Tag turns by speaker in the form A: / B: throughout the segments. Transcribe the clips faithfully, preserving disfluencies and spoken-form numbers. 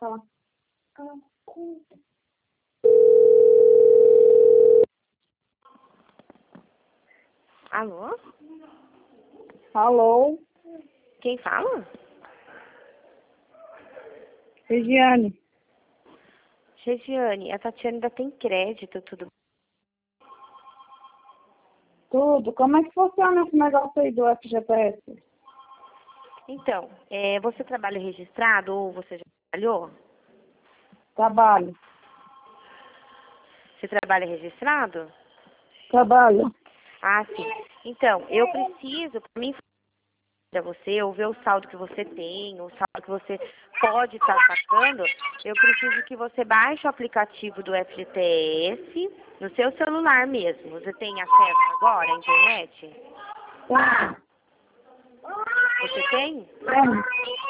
A: falar.
B: Alô?
A: Alô,
B: Quem fala?
A: Regiane.
B: Regiane, a Tatiana ainda tem crédito, tudo.
A: Tudo. Como é que funciona esse negócio aí do F G T S?
B: Então, é, você trabalha registrado ou você já trabalhou?
A: Trabalho.
B: Você trabalha registrado?
A: Trabalho.
B: Ah, sim. Então, eu preciso, para mim, para você, eu ver o saldo que você tem, o saldo que você pode estar sacando, eu preciso que você baixe o aplicativo do F G T S no seu celular mesmo. Você tem acesso agora à internet?
A: Tá.
B: Você tem?
A: Tem.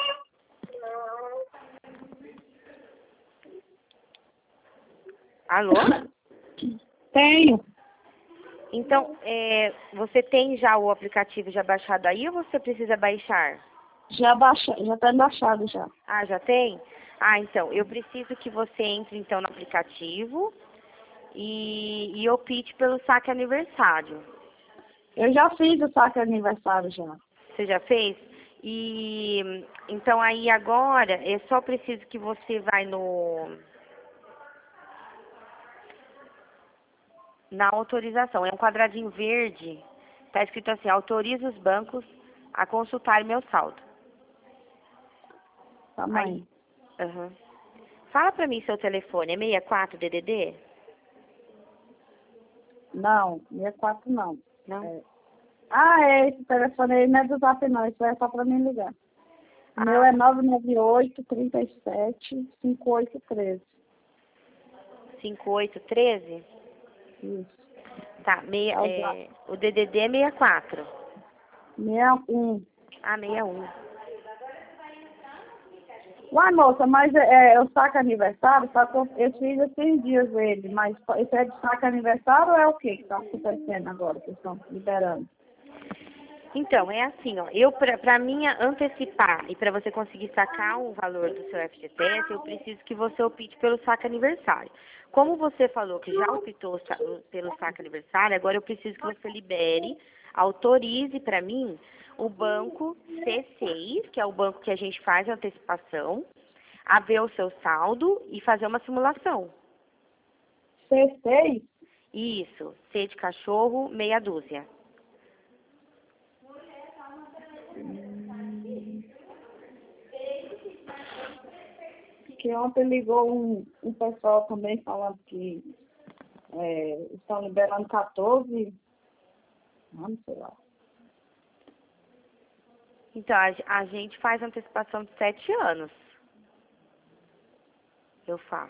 B: Alô?
A: Tenho.
B: Então, é, você tem já o aplicativo já baixado aí ou você precisa baixar?
A: Já baixa, já tá baixado já.
B: Ah, já tem? Ah, então, eu preciso que você entre então no aplicativo e, e opte pelo saque aniversário.
A: Eu já fiz o saque aniversário já.
B: Você já fez? E então aí agora é só preciso que você vai no na autorização. É um quadradinho verde. Tá escrito assim: autoriza os bancos a consultar meu saldo.
A: Tamanho.
B: Aí, aham. Fala pra mim seu telefone. É sessenta e quatro D D D?
A: Não, sessenta e quatro não.
B: Não?
A: É. Ah, é, esse telefone aí não é do Zap não, isso é só pra mim ligar. O meu
B: Ah,
A: é nove nove oito, trinta e sete, cinquenta e oito treze.
B: cinquenta e oito treze?
A: Isso.
B: Tá, meia,
A: É o Zap.
B: é, o D D D é sessenta e quatro.
A: sessenta e um.
B: Ah, sessenta e um.
A: Uai, moça, mas é, é o saque aniversário, só que eu, eu fiz esses dias ele, mas esse é de saque aniversário ou é o que que tá acontecendo agora, que estão liberando?
B: Então, é assim, ó, eu pra, pra mim antecipar e pra você conseguir sacar o valor do seu F G T S, eu preciso que você opte pelo saque aniversário. Como você falou que já optou sa- pelo saque aniversário, agora eu preciso que você libere, autorize pra mim o banco C seis, que é o banco que a gente faz a antecipação, a ver o seu saldo e fazer uma simulação.
A: C seis?
B: Isso, C de cachorro, meia dúzia.
A: Que ontem ligou um, um pessoal também falando que é, estão liberando quatorze, não sei lá.
B: Então, a, a gente faz antecipação de sete anos. Eu faço.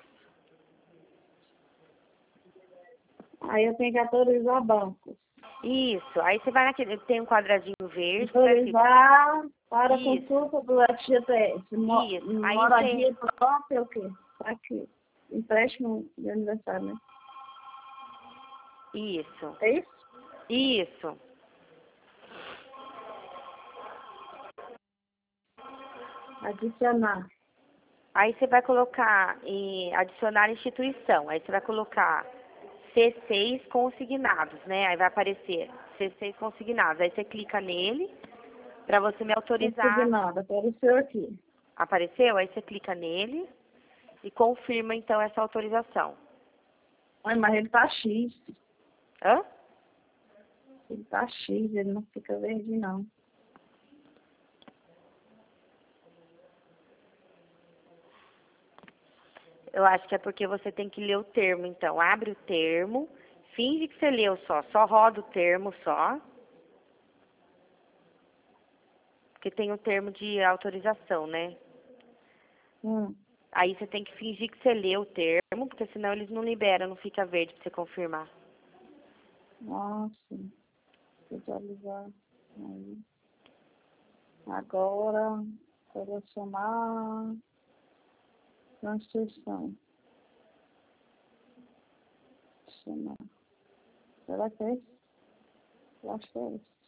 A: Aí eu tenho que autorizar bancos.
B: Isso. Aí você vai naquele. Tem um quadradinho verde. Que tá escrito-
A: Autorizar para
B: Isso.
A: consulta do F G T S. Mo
B: Isso. Aí
A: moradia própria, o quê? Aqui. Empréstimo de aniversário, né?
B: Isso.
A: É isso?
B: Isso.
A: Adicionar.
B: Aí você vai colocar em adicionar instituição. Aí você vai colocar C seis consignados, né? Aí vai aparecer C seis consignados. Aí você clica nele para você me autorizar.
A: Consignado. Apareceu aqui.
B: Apareceu? Aí você clica nele e confirma então essa autorização.
A: Ai, mas ele tá X.
B: Hã?
A: Ele tá X, ele não fica verde, não.
B: Eu acho que é porque você tem que ler o termo, então. Abre o termo, finge que você leu só, só roda o termo só. Porque tem o termo de autorização, né?
A: Hum.
B: Aí você tem que fingir que você leu o termo, porque senão eles não liberam, não fica verde pra você confirmar.
A: Nossa. Visualizar. Aí. Agora, selecionar. Transcrição. Selecionar. Será que é esse? Eu acho que é esse.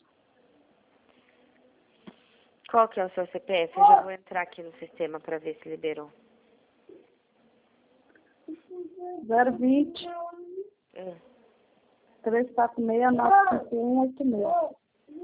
B: Qual que é o seu C P F? Eu já vou entrar aqui no sistema pra ver se liberou.
A: zero vinte,
B: É.
A: três quatro seis, nove cinco um, oito seis.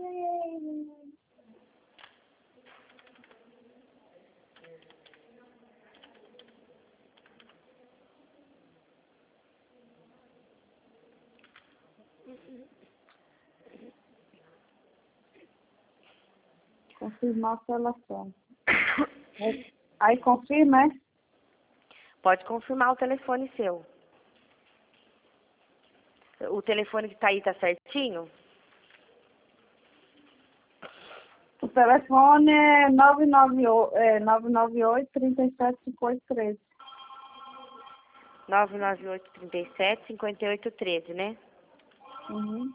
A: Confirmar o telefone. Aí, aí confirma, é?
B: Pode confirmar o telefone seu. O telefone que tá aí tá certinho?
A: O telefone é nove nove oito, é, nove nove oito, três sete cinco oito três.
B: nove nove oito, três sete, cinco oito um três, né?
A: Uhum.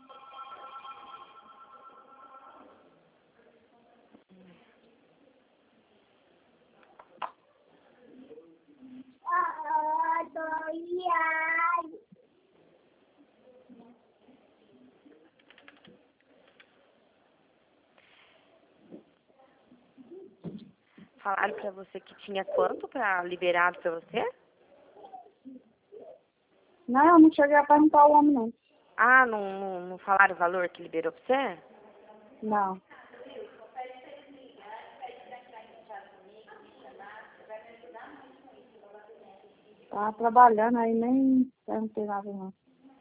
B: Falaram pra você que tinha quanto pra liberado pra você?
A: Não, eu não cheguei a perguntar o homem, não.
B: Ah, não, não, não falaram o valor que liberou pra você?
A: Não. Tá trabalhando aí, nem perguntei nada, não.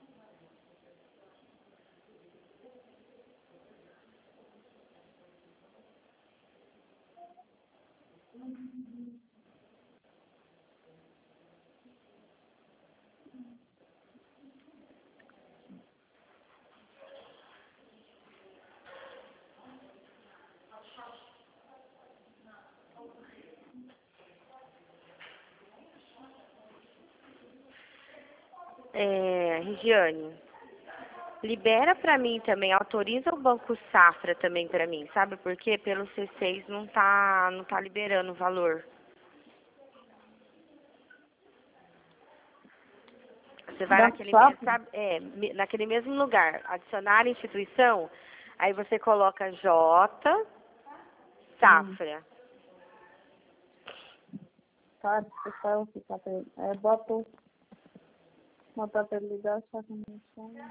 B: É, Regiane, libera pra mim também, autoriza o Banco Safra também pra mim, sabe por quê? Pelo C seis não tá, não tá liberando o valor. Você vai
A: Banco
B: naquele mesmo,
A: Safra?
B: sabe, é, me- naquele mesmo lugar, adicionar instituição, aí você coloca J,
A: Hum.
B: Safra.
A: Tá, você saiu aqui, tá pra ele. É, bota o... Bota pra ele ligar, só que não sei.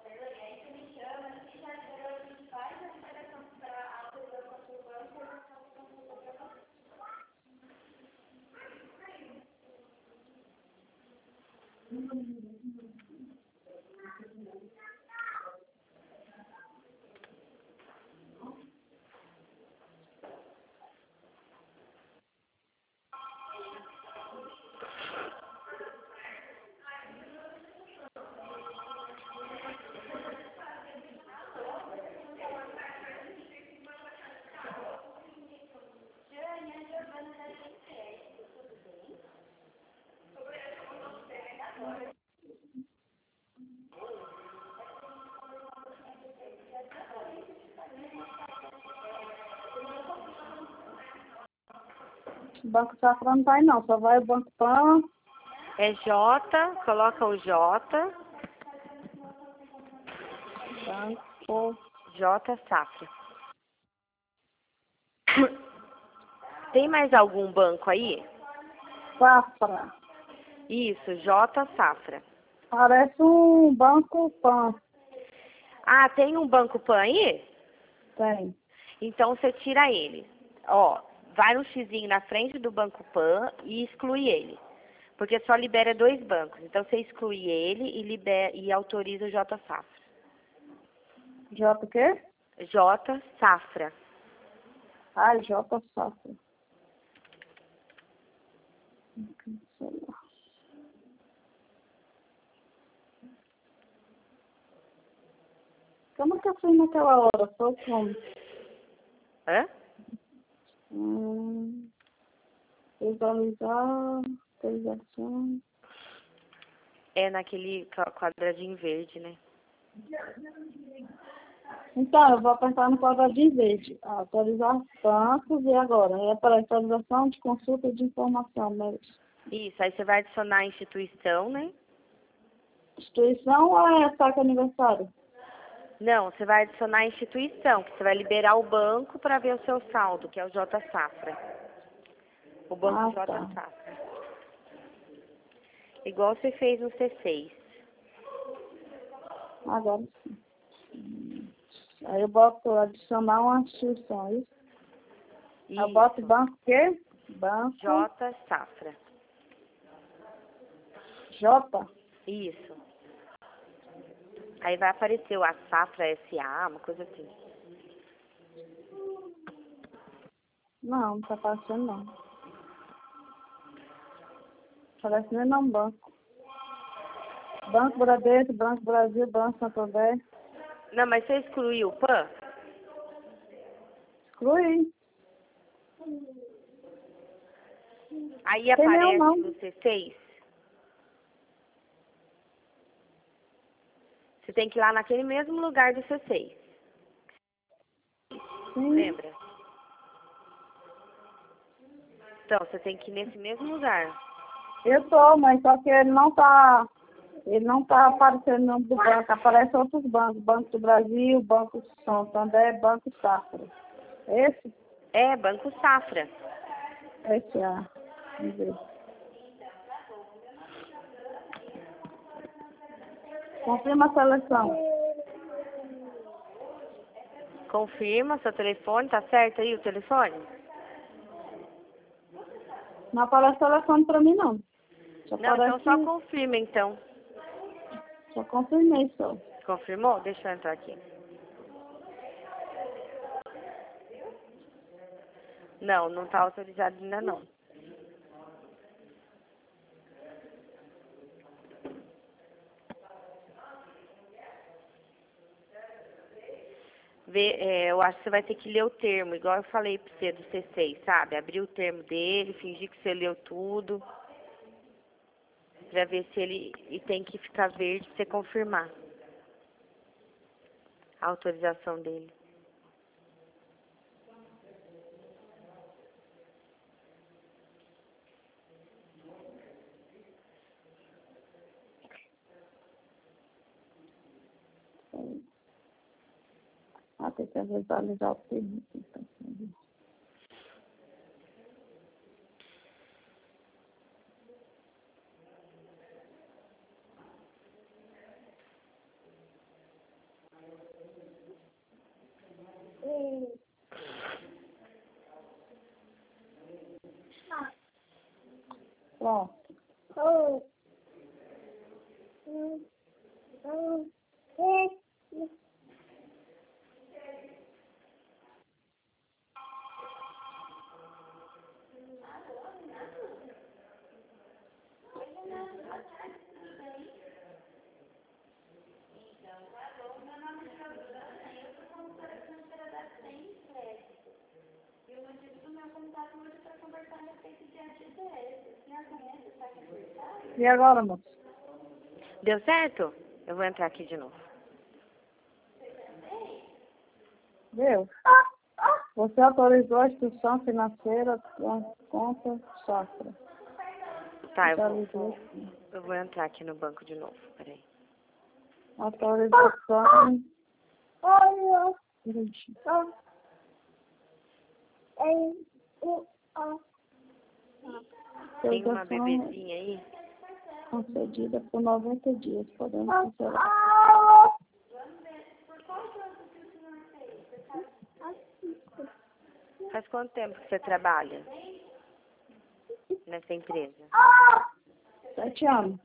A: O Banco Safra não vai, não. Só vai o Banco Pan.
B: É J, coloca o J,
A: Banco
B: J, Safra. Tem mais algum banco aí?
A: Safra.
B: Isso, J, Safra.
A: Parece um Banco Pan.
B: Ah, tem um Banco Pan aí?
A: Tem.
B: Então você tira ele. Ó, vai no xizinho na frente do Banco Pan e exclui ele. Porque só libera dois bancos. Então você exclui ele e, libera, e autoriza o J Safra.
A: J o quê?
B: J Safra.
A: Ah, J Safra. Cancelar. Como que eu fui naquela hora? Foi como?
B: Hã?
A: Hum, visualizar, atualização.
B: É naquele qua- quadradinho verde, né?
A: Então, eu vou apertar no quadradinho verde. Atualizar bancos e agora? É para atualização de consulta de informação. Mas
B: Isso, aí você vai adicionar a instituição, né?
A: instituição ou é saque aniversário?
B: Não, você vai adicionar a instituição, que você vai liberar o banco para ver o seu saldo, que é o J Safra. O banco
A: Ah,
B: J
A: tá.
B: Safra. Igual você fez no C seis.
A: Agora sim. Aí eu boto adicionar uma instituição, isso?
B: Isso.
A: Eu boto banco o quê? Banco
B: J Safra.
A: J.
B: Isso. Aí vai aparecer o A Safra S A, uma coisa assim.
A: Não, não tá aparecendo não. Parece nem não banco. Banco Bradesco, Banco Brasil, Banco Santander.
B: Não, mas você excluiu o P A N?
A: Excluí.
B: Aí
A: Tem
B: aparece
A: nenhum não.
B: no C seis? Você tem que ir lá naquele mesmo lugar do C seis.
A: Sim.
B: Lembra? Então, você tem que ir nesse mesmo lugar.
A: Eu tô, mas só que ele não tá, ele não tá aparecendo o nome do banco, aparece outros bancos, Banco do Brasil, Banco Santander, Banco Safra. Esse?
B: É, Banco Safra.
A: Esse é. Vamos ver. Confirma a seleção.
B: Confirma seu telefone, tá certo aí o telefone?
A: Não aparece telefone pra mim, não. Só
B: Não, então
A: aparece,
B: só confirma então.
A: só confirmei só.
B: Confirmou? Deixa eu entrar aqui. Não, não tá autorizado ainda não. Vê, é, eu acho que você vai ter que ler o termo, igual eu falei pra você do C seis, sabe? Abrir o termo dele, fingir que você leu tudo, pra ver se ele e tem que ficar verde pra você confirmar a autorização dele.
A: Ah, tem que visualizar o termo. Pronto. E agora, moço?
B: Deu certo? Eu vou entrar aqui de novo.
A: Deu? Você autorizou a instituição financeira com conta Safra.
B: Tá, eu vou,
A: Autorizou.
B: eu vou entrar aqui no banco de novo, peraí.
A: Autorização.
B: Tem uma
A: Autorização
B: bebezinha aí?
A: concedida por noventa dias. Podemos cancelar.
B: Faz quanto tempo que você trabalha nessa empresa?
A: Sete anos.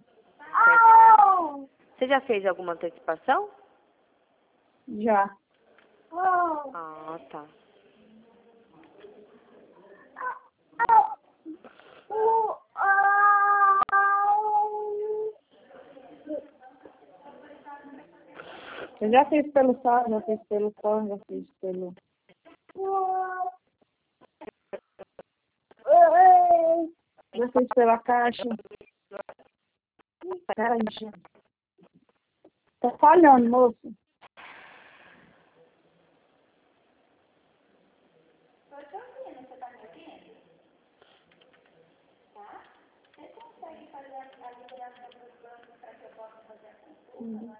B: Você já fez alguma antecipação?
A: Já.
B: Ah, tá.
A: Eu já fiz pelo S A R, já fiz pelo C O R, já fiz pelo... Já fiz pela Caixa. Peraí, gente. Tá falhando, moço. Uhum.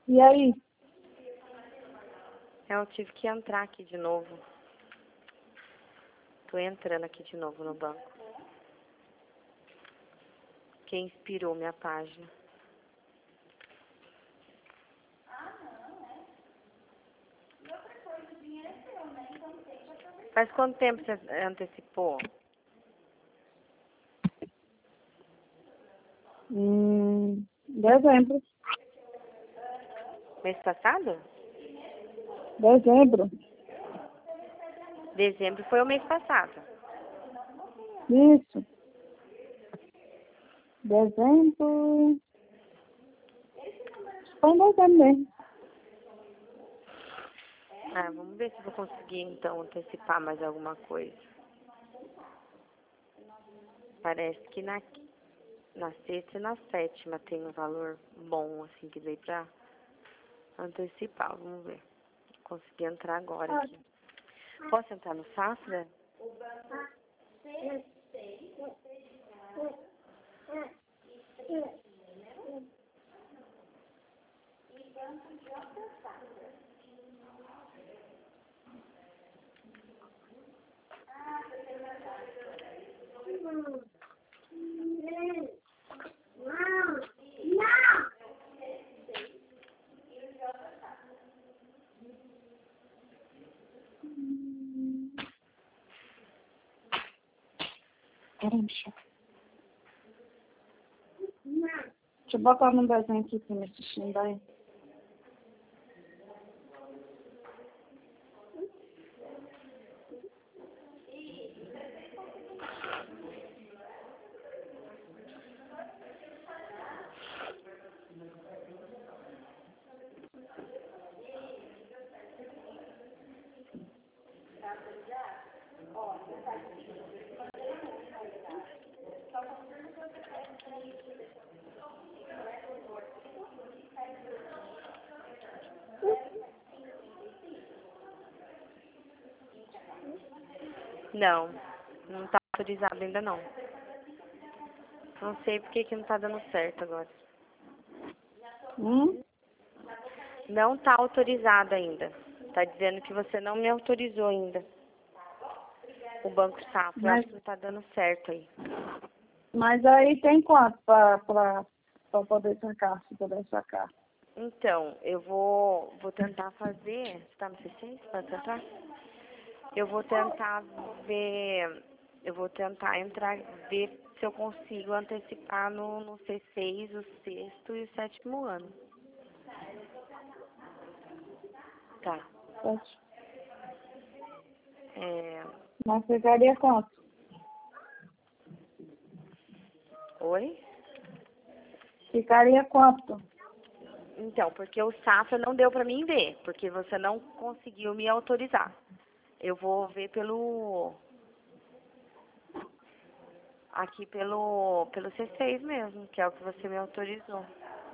A: E aí?
B: Eu tive que entrar aqui de novo. Tô entrando aqui de novo no banco. Quem inspirou minha página? Faz quanto tempo você antecipou?
A: Hum, dezembro.
B: Mês passado?
A: Dezembro.
B: Dezembro foi o mês passado.
A: Isso. Dezembro. Foi em dezembro mesmo.
B: Ah, vamos ver se eu vou conseguir, então, antecipar mais alguma coisa. Parece que na, na sexta e na sétima tem um valor bom, assim, que dei pra antecipar. Vamos ver. Consegui entrar agora aqui. Posso entrar no Safra?
A: Caramba. Deixa eu botar no desenho aqui pra me assistindo aí.
B: Não, não tá autorizado ainda não. Não sei por que que não tá dando certo agora.
A: Hum?
B: Não tá autorizado ainda. Tá dizendo que você não me autorizou ainda. O Banco Safra, eu
A: Mas,
B: acho que não tá dando certo aí.
A: mas aí tem quanto pra, pra, pra poder sacar, se puder sacar?
B: Então, eu vou, vou tentar fazer... Você tá no C seis? Pode tentar? Eu vou tentar ver... Eu vou tentar entrar, ver se eu consigo antecipar no, no C seis, o sexto e o sétimo ano. Tá.
A: Pode.
B: É...
A: Mas ficaria quanto?
B: Oi?
A: Ficaria quanto?
B: Então, porque o Safra não deu pra mim ver, porque você não conseguiu me autorizar. Eu vou ver pelo... Aqui pelo, pelo C seis mesmo, que é o que você me autorizou.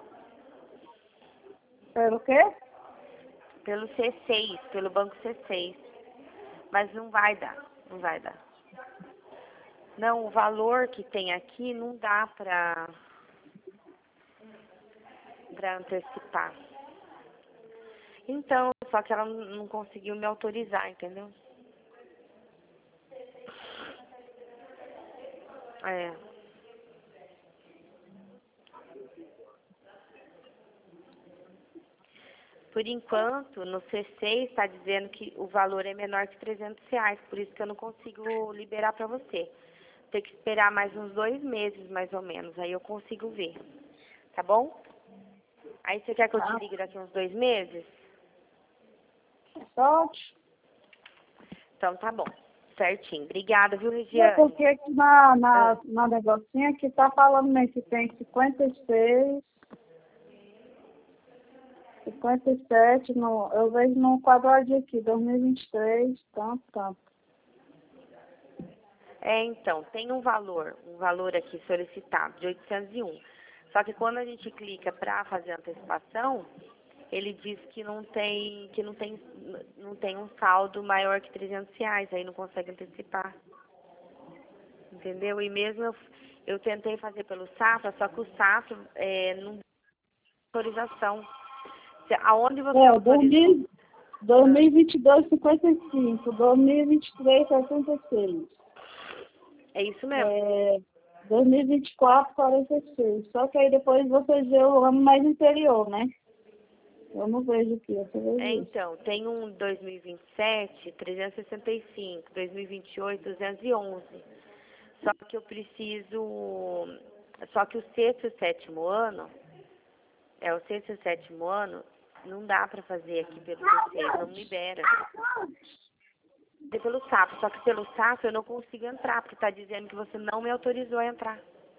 A: Pelo quê?
B: Pelo C seis, pelo banco C seis. Mas não vai dar, não vai dar. Não, o valor que tem aqui não dá pra, pra antecipar. Então, só que ela não conseguiu me autorizar, entendeu? É. Por enquanto, no C seis está dizendo que o valor é menor que trezentos reais, por isso que eu não consigo liberar para você. Tem que esperar mais uns dois meses, mais ou menos, aí eu consigo ver. Tá bom? Aí você quer que eu te
A: Tá.
B: ligue daqui uns dois meses?
A: Sorte.
B: Então tá bom. Certinho. Obrigada, viu,
A: É
B: Regiane?
A: porque aqui na,
B: Ah,
A: na, na negocinha aqui tá falando mesmo que tem cinquenta e seis, cinquenta e sete, no, eu vejo no quadradinho aqui, dois mil e vinte e três, tanto, tanto.
B: É, então, tem um valor, um valor aqui solicitado, de oitocentos e um. Só que quando a gente clica para fazer a antecipação, ele diz que não tem, que não tem, não tem um saldo maior que trezentos reais, aí não consegue antecipar. Entendeu? E mesmo eu, eu tentei fazer pelo Safra, só que o Safra é, não dá autorização. Cê- Aonde você
A: É, o
B: autorizou?
A: dois mil e vinte e dois, cinquenta e cinco. dois mil e vinte e três, sessenta e seis.
B: É isso mesmo.
A: É, dois mil e vinte e quatro, quarenta e seis. Só que aí depois você vê o ano mais interior, né? Eu não vejo aqui, você vê
B: É,
A: isso.
B: então, tem um dois mil e vinte e sete, trezentos e sessenta e cinco, dois mil e vinte e oito, duzentos e onze. Só que eu preciso... Só que o sexto e o sétimo ano, é o sexto e o sétimo ano, não dá pra fazer aqui pelo T C, não libera. É pelo S A F, só que pelo S A F eu não consigo entrar, porque tá dizendo que você não me autorizou a entrar.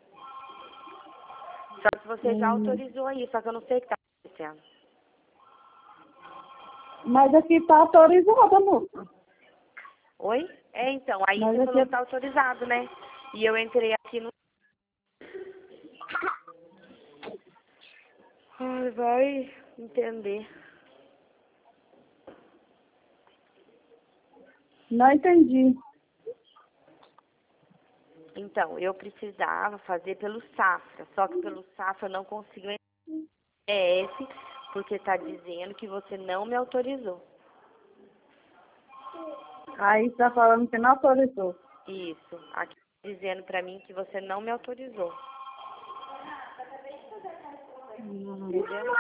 B: Só que você já
A: Hum,
B: autorizou aí, só que eu não sei o que tá acontecendo.
A: mas aqui tá autorizada, moça.
B: Oi? É, então, aí
A: Mas
B: você falou
A: aqui
B: que tá autorizado, né? E eu entrei aqui no... Ai, vai entender.
A: não entendi.
B: Então, eu precisava fazer pelo Safra, só que pelo Safra eu não consigo entrar no E S, porque tá dizendo que você não me autorizou.
A: Aí tá falando que não autorizou.
B: Isso, aqui tá dizendo pra mim que você não me autorizou.
A: Hum.
B: Entendeu?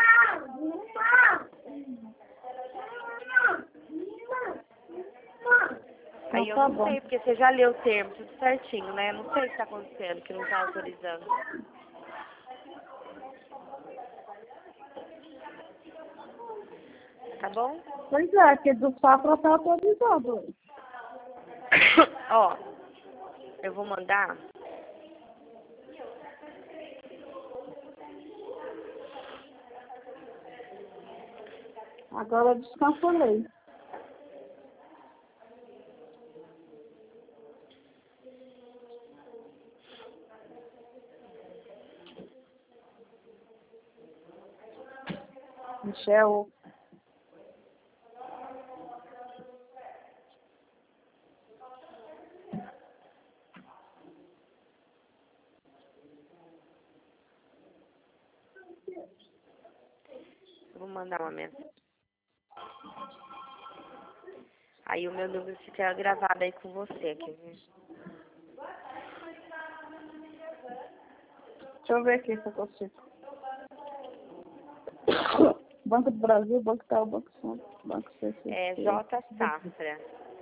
B: Aí
A: Então
B: eu
A: tá
B: não
A: bom.
B: sei, porque você já leu o termo, tudo certinho, né? Eu não sei o que tá acontecendo, que não tá autorizando. Tá bom?
A: Pois é, que do Safra tá autorizado.
B: Ó, eu vou mandar.
A: Agora descancelei. Michel,
B: Eu vou mandar uma mensagem. Aí o meu número fica gravado aí com você, quer ver?
A: deixa eu ver aqui se eu consigo. Banco do Brasil, Banco Tal, Banco Santo, Banco C C C.
B: É J Safra.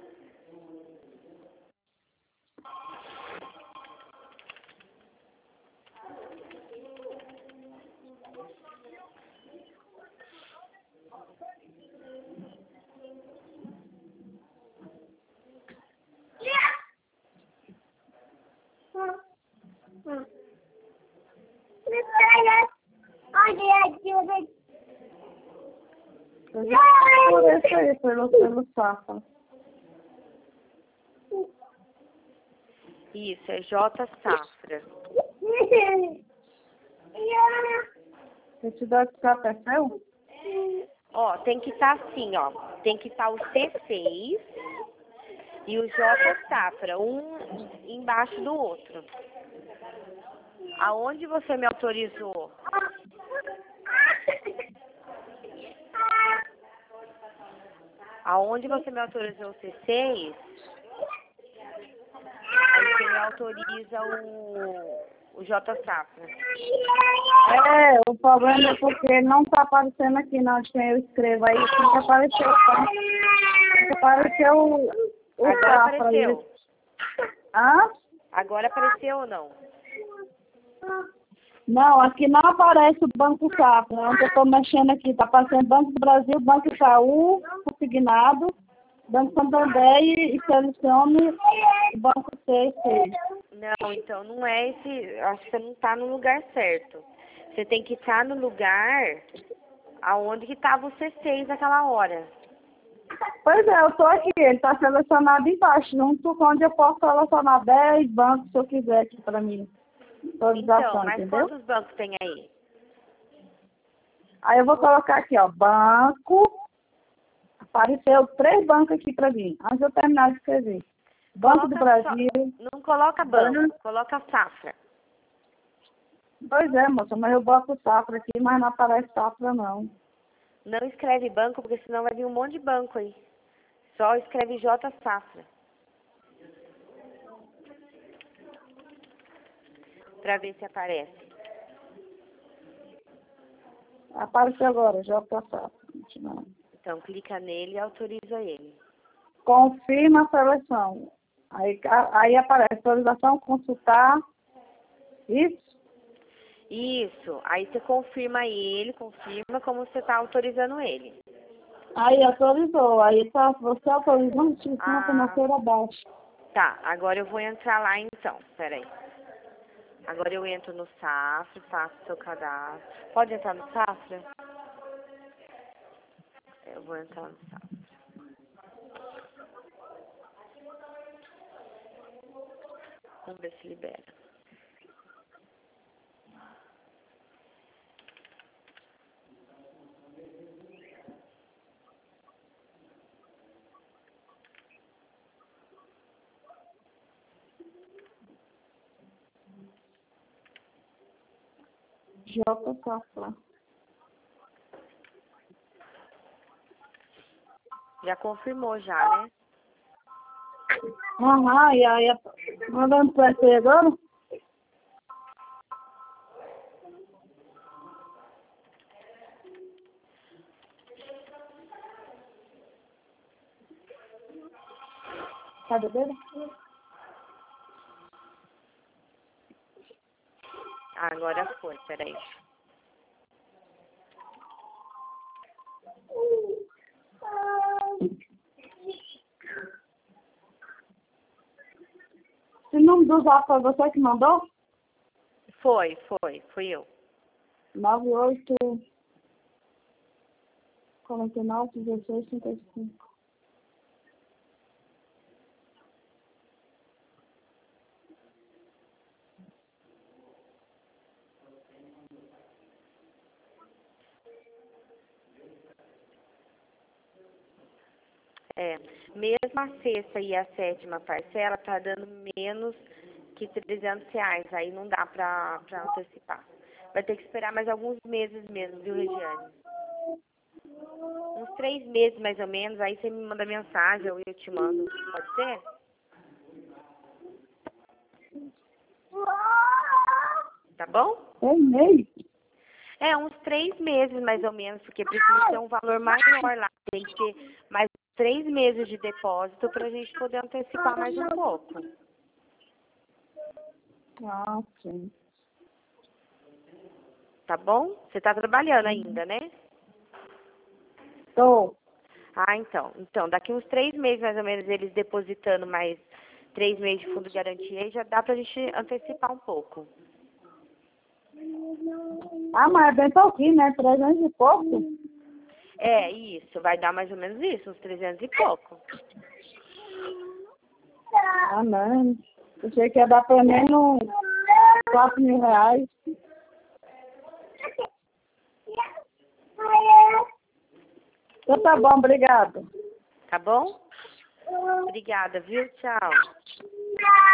A: Eu já por esse aí, pelo, pelo Safra.
B: Isso, é J Safra.
A: Entidade de captação?
B: Ó, tem que estar assim, ó. Tem que estar o C seis e o J Safra, um embaixo do outro. Aonde você me autorizou? Aonde você me autorizou o C seis, aí você me autoriza o, o J Safra.
A: É, o problema é porque não tá aparecendo aqui não, de quem eu escrevo. Aí tem que aparecer, tá? Tem que aparecer o, o
B: Agora
A: Safra.
B: apareceu.
A: Aí. Hã?
B: Agora apareceu ou não?
A: Não, aqui não aparece o Banco Safra. Onde eu estou mexendo aqui, tá aparecendo Banco do Brasil, Banco Itaú, consignado, Banco Santander e, e selecione o Banco C C.
B: Não, então não é esse. Acho que você não está no lugar certo. Você tem que estar no lugar aonde que estava o C seis naquela hora.
A: Pois é, eu estou aqui, ele está selecionado embaixo, junto com onde eu posso selecionar dez bancos se eu quiser aqui para mim.
B: Então,
A: Autorização,
B: mas
A: entendeu?
B: quantos bancos tem aí?
A: Aí eu vou colocar aqui, ó, banco. Apareceu três bancos aqui para mim, antes de eu terminar de escrever. Banco do
B: Coloca só,
A: Brasil.
B: não coloca banco, coloca safra.
A: Pois é, moça, mas eu boto Safra aqui, mas não aparece Safra não.
B: Não escreve banco, porque senão vai vir um monte de banco aí. Só escreve J Safra. Pra ver se aparece.
A: Apareceu agora, J Safra.
B: Então, clica nele e autoriza ele.
A: Confirma a seleção. Aí, aí aparece autorização, consultar. Isso?
B: Isso. Aí você confirma ele, confirma como você está autorizando ele.
A: Aí autorizou. Aí tá, você autorizou a instituição
B: Ah,
A: financeira abaixo.
B: tá. Agora eu vou entrar lá então. Peraí. Agora eu entro no Safra, faço seu cadastro. Pode entrar no Safra? Eu vou entrar no Safra. Vamos ver se libera.
A: J Safra.
B: Já confirmou já, né?
A: Aham, e aí mandando para você agora? Tá bebendo?
B: Agora foi, peraí.
A: O número do zap foi você que mandou?
B: Foi, foi, fui eu.
A: nove oito quarenta e nove dezesseis trinta e cinco.
B: É, mesmo a sexta e a sétima parcela tá dando menos que trezentos reais. Aí não dá pra, pra antecipar. Vai ter que esperar mais alguns meses mesmo, viu, Regiane? Uns três meses mais ou menos. Aí você me manda mensagem ou eu te mando. Pode ser? Tá bom?
A: É e-mail?
B: É, uns três meses mais ou menos, porque precisa ter um valor maior lá. Tem que ter mais três meses de depósito pra gente poder antecipar mais um pouco.
A: Ah, sim.
B: Tá bom? Você tá trabalhando ainda, né?
A: Tô.
B: Ah, então. Então, daqui uns três meses mais ou menos, eles depositando mais três meses de fundo de garantia, aí já dá pra gente antecipar um pouco.
A: Ah, mas é bem pouquinho, né? trezentos e pouco?
B: É, isso. Vai dar mais ou menos isso, uns trezentos e pouco.
A: Ah, não. Eu achei que ia dar pelo menos quatro mil reais. Então tá bom, obrigado.
B: Tá bom? Obrigada, viu? Tchau.